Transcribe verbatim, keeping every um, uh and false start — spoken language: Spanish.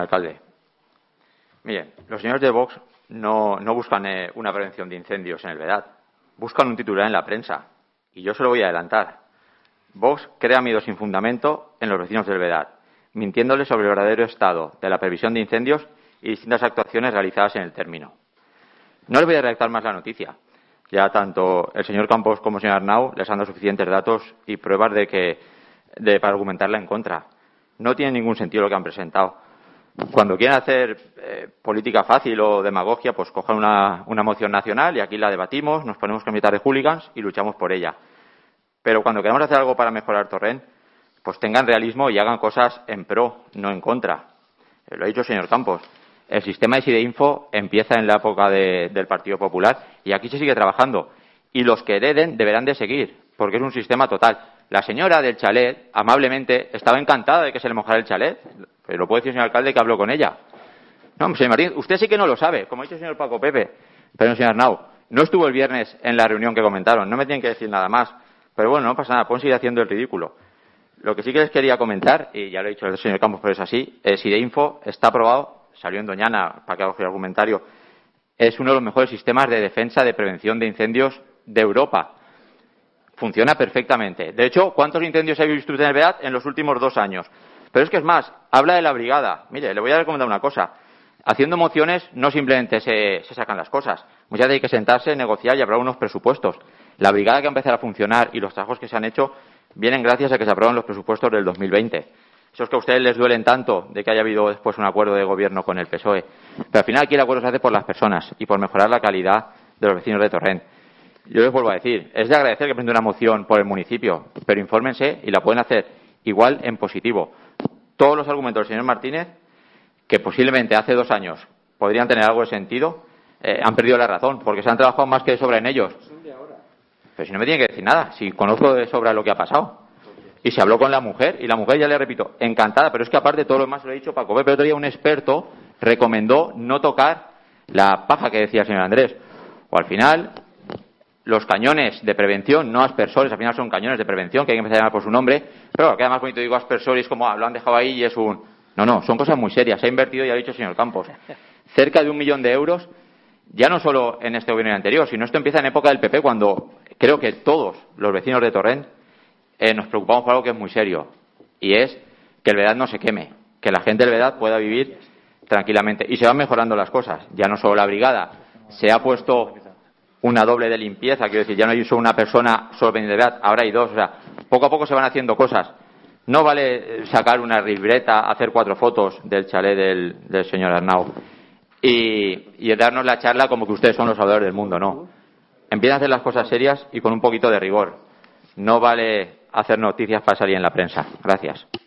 Alcalde. Mire, los señores de Vox no, no buscan eh, una prevención de incendios en el Vedat. Buscan un titular en la prensa. Y yo se lo voy a adelantar. Vox crea miedo sin fundamento en los vecinos del Vedat, mintiéndoles sobre el verdadero estado de la previsión de incendios y distintas actuaciones realizadas en el término. No les voy a redactar más la noticia. Ya tanto el señor Campos como el señor Arnau les han dado suficientes datos y pruebas de que de, para argumentarla en contra. No tiene ningún sentido lo que han presentado. Cuando quieren hacer eh, política fácil o demagogia, pues cojan una, una moción nacional y aquí la debatimos, nos ponemos camisetas de hooligans y luchamos por ella. Pero cuando queremos hacer algo para mejorar Torrent, pues tengan realismo y hagan cosas en pro, no en contra. Eh, lo ha dicho el señor Campos. El sistema de SIDEINFO empieza en la época de, del Partido Popular y aquí se sigue trabajando. Y los que hereden deberán de seguir, porque es un sistema total. La señora del chalet, amablemente, estaba encantada de que se le mojara el chalet. Pero lo puede decir el señor alcalde que habló con ella. No, señor Martín, usted sí que no lo sabe, como ha dicho el señor Paco Pepe. Pero, señor Arnau, no estuvo el viernes en la reunión que comentaron. No me tienen que decir nada más. Pero bueno, no pasa nada, pueden seguir haciendo el ridículo. Lo que sí que les quería comentar, y ya lo ha dicho el señor Campos, pero es así, el SIDEINFO está aprobado, salió en Doñana, para que haga el argumentario, es uno de los mejores sistemas de defensa de prevención de incendios de Europa. Funciona perfectamente. De hecho, ¿cuántos incendios ha visto usted en el Vedat en los últimos dos años? Pero es que es más, habla de la brigada. Mire, le voy a recomendar una cosa. Haciendo mociones no simplemente se, se sacan las cosas. Muchas veces hay que sentarse, negociar y aprobar unos presupuestos. La brigada que ha empezado a funcionar y los trabajos que se han hecho vienen gracias a que se aprueban los presupuestos del dos mil veinte. Esos que a ustedes les duelen tanto de que haya habido después un acuerdo de gobierno con el P S O E. Pero al final aquí el acuerdo se hace por las personas y por mejorar la calidad de los vecinos de Torrent. Yo les vuelvo a decir, es de agradecer que presenten una moción por el municipio, pero infórmense y la pueden hacer igual en positivo. Todos los argumentos del señor Martínez, que posiblemente hace dos años podrían tener algo de sentido, eh, han perdido la razón, porque se han trabajado más que de sobra en ellos. Pero si no me tiene que decir nada, si conozco de sobra lo que ha pasado. Y se habló con la mujer, y la mujer, ya le repito, encantada, pero es que aparte de todo lo demás, lo he dicho Paco, pero otro día un experto recomendó no tocar la paja que decía el señor Andrés. O al final, los cañones de prevención, no aspersores, al final son cañones de prevención, que hay que empezar a llamar por su nombre, pero queda más bonito, digo aspersores, como ah, lo han dejado ahí y es un... No, no, son cosas muy serias. Se ha invertido, ya lo ha dicho el señor Campos, cerca de un millón de euros, ya no solo en este gobierno anterior, sino esto empieza en época del P P, cuando creo que todos los vecinos de Torrent eh, nos preocupamos por algo que es muy serio, y es que el Vedat no se queme, que la gente del Vedat pueda vivir tranquilamente. Y se van mejorando las cosas, ya no solo la brigada, se ha puesto una doble de limpieza, quiero decir, ya no hay solo una persona solo pendiente de Vedat, ahora hay dos, o sea, poco a poco se van haciendo cosas. No vale sacar una libreta, hacer cuatro fotos del chalet del, del señor Arnau y, y darnos la charla como que ustedes son los salvadores del mundo, no. Empiezan a hacer las cosas serias y con un poquito de rigor. No vale hacer noticias para salir en la prensa. Gracias.